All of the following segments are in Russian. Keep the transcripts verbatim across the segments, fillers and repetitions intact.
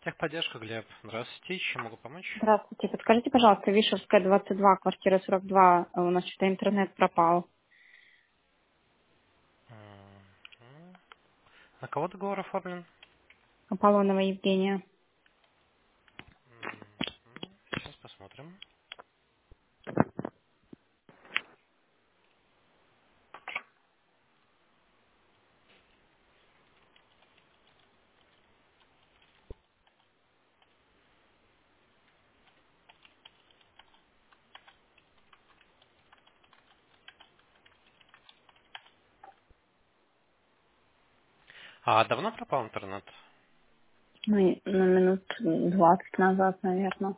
Техподдержка, Глеб. Здравствуйте, чем могу помочь? Здравствуйте. Подскажите, пожалуйста, Вишевская, двадцать два, квартира сорок два. У нас что-то интернет пропал. Мгм. На кого договор оформлен? Аполлонова Евгения. Мгм. Сейчас посмотрим. А давно пропал интернет? Ну, и на минут двадцать назад, наверное.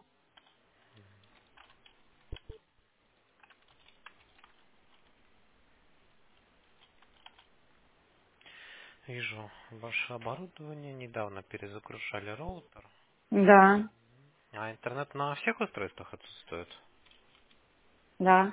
Вижу, ваше оборудование недавно перезагружали роутер. Да, А интернет на всех устройствах отсутствует? да.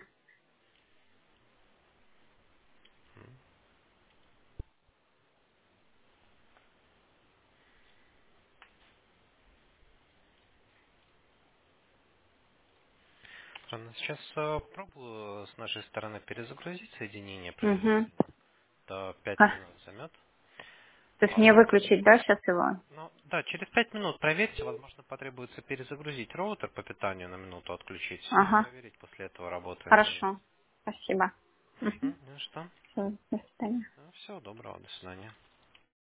Странно. Сейчас э, пробую с нашей стороны перезагрузить соединение Угу. принудительно. Это пять минут займет. То есть мне А, выключить, да, сейчас его? Ну, да, через пять минут проверьте, возможно, потребуется перезагрузить роутер по питанию на минуту отключить и Ага. проверить после этого работает или нет. Хорошо. Спасибо. Угу. Мгм, ну что? Все, до свидания. Всего доброго, до свидания.